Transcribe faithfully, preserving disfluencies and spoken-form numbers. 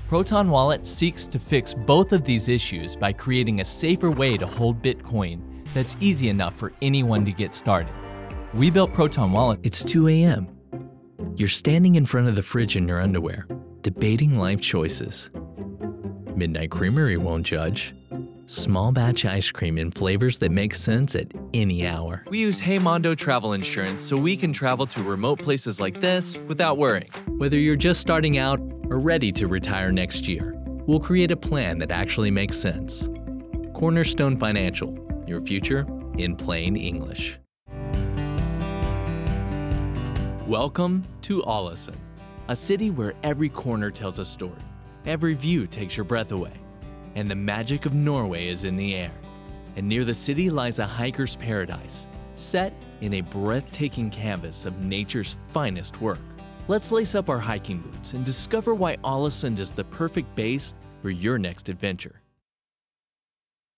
Proton Wallet seeks to fix both of these issues by creating a safer way to hold Bitcoin that's easy enough for anyone to get started. We built Proton Wallet. It's two a m You're standing in front of the fridge in your underwear, debating life choices. Midnight Creamery won't judge. Small batch ice cream in flavors that make sense at any hour. We use Heymondo Travel Insurance so we can travel to remote places like this without worrying. Whether you're just starting out or ready to retire next year, we'll create a plan that actually makes sense. Cornerstone Financial, your future in plain English. Welcome to Ålesund, a city where every corner tells a story, every view takes your breath away, and the magic of Norway is in the air. And near the city lies a hiker's paradise, set in a breathtaking canvas of nature's finest work. Let's lace up our hiking boots and discover why Ålesund is the perfect base for your next adventure.